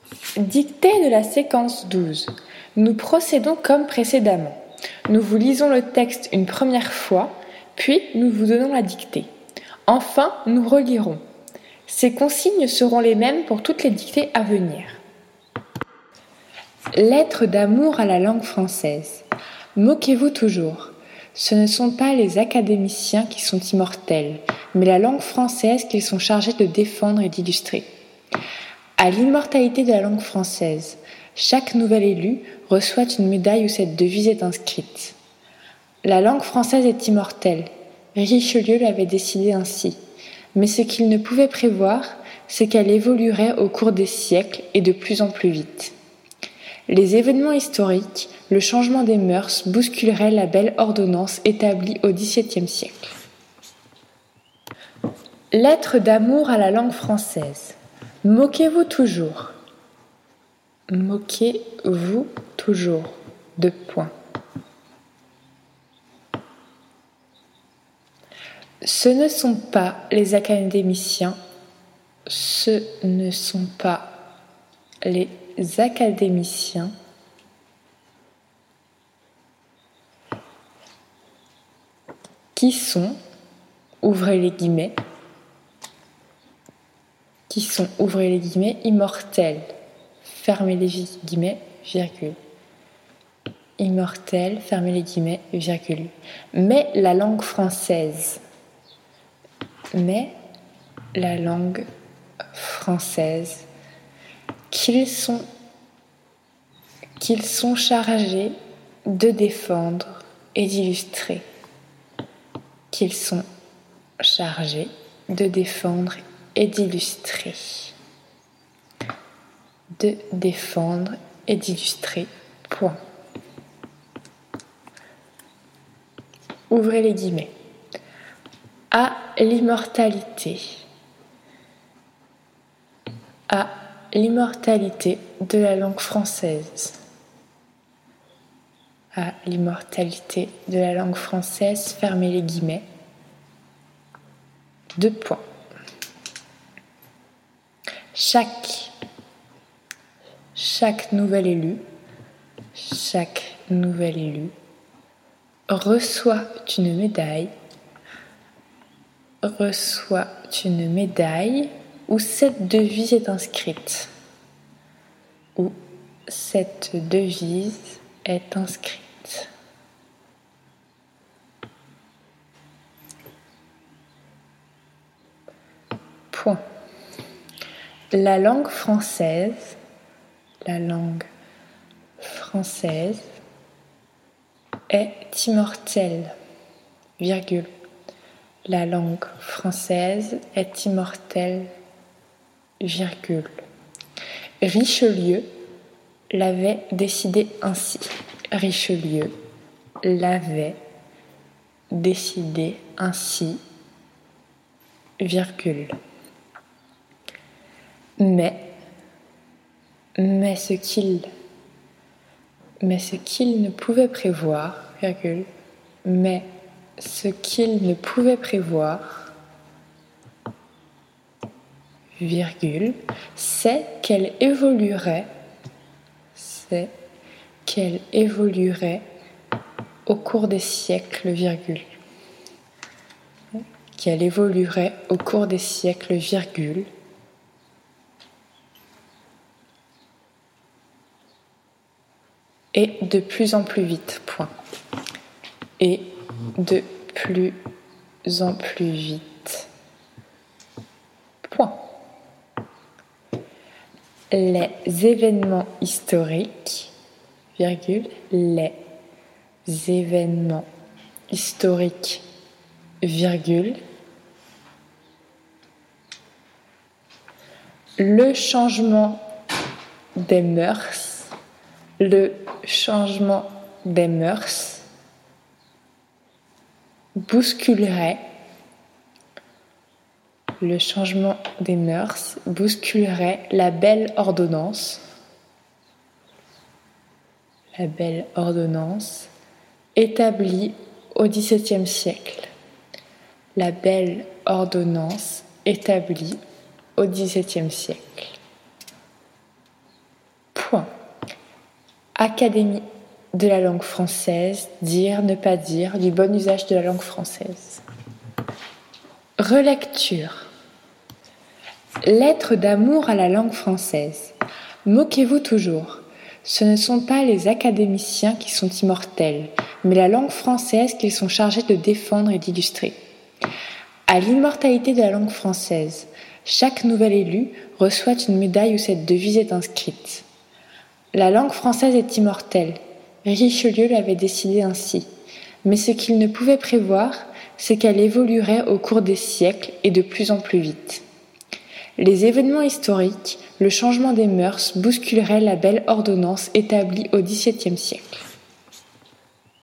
Dictée de la séquence 12. Nous procédons comme précédemment. Nous vous lisons le texte une première fois, puis nous vous donnons la dictée. Enfin, nous relirons. Ces consignes seront les mêmes pour toutes les dictées à venir. Lettre d'amour à la langue française. Moquez-vous toujours. Ce ne sont pas les académiciens qui sont immortels, mais la langue française qu'ils sont chargés de défendre et d'illustrer. À l'immortalité de la langue française, chaque nouvel élu reçoit une médaille où cette devise est inscrite. La langue française est immortelle. Richelieu l'avait décidé ainsi. Mais ce qu'il ne pouvait prévoir, c'est qu'elle évoluerait au cours des siècles et de plus en plus vite. Les événements historiques, le changement des mœurs bousculeraient la belle ordonnance établie au XVIIe siècle. Lettre d'amour à la langue française. Moquez-vous toujours. Moquez-vous toujours. 2 points. Ce ne sont pas les académiciens. Ce ne sont pas les académiciens qui sont, ouvrez les guillemets, immortels, fermez les guillemets, virgule. Immortels, fermez les guillemets, virgule. Mais la langue française, qu'ils sont chargés de défendre et d'illustrer. Qu'ils sont chargés de défendre et d'illustrer. De défendre et d'illustrer. Point. Ouvrez les guillemets. À l'immortalité. À l'immortalité de la langue française. À l'immortalité de la langue française, fermez les guillemets. 2 points. Chaque nouvel élu reçoit une médaille où cette devise est inscrite. Point. La langue française est immortelle, virgule. La langue française est immortelle, virgule. Richelieu l'avait décidé ainsi. Richelieu l'avait décidé ainsi, virgule. Mais ce qu'il ne pouvait prévoir, virgule, mais ce qu'il ne pouvait prévoir, virgule, c'est qu'elle évoluerait au cours des siècles, virgule. Qu'elle évoluerait au cours des siècles, virgule. Et de plus en plus vite, point. Et de plus en plus vite, point. Les événements historiques, virgule, les événements historiques, virgule, le changement des mœurs, bousculerait la belle ordonnance établie au XVIIe siècle. La belle ordonnance établie au XVIIe siècle. Académie de la langue française, dire, ne pas dire, du bon usage de la langue française. Relecture. Lettre d'amour à la langue française. Moquez-vous toujours. Ce ne sont pas les académiciens qui sont immortels, mais la langue française qu'ils sont chargés de défendre et d'illustrer. À l'immortalité de la langue française, chaque nouvel élu reçoit une médaille où cette devise est inscrite. La langue française est immortelle. Richelieu l'avait décidé ainsi. Mais ce qu'il ne pouvait prévoir, c'est qu'elle évoluerait au cours des siècles et de plus en plus vite. Les événements historiques, le changement des mœurs bousculeraient la belle ordonnance établie au XVIIe siècle.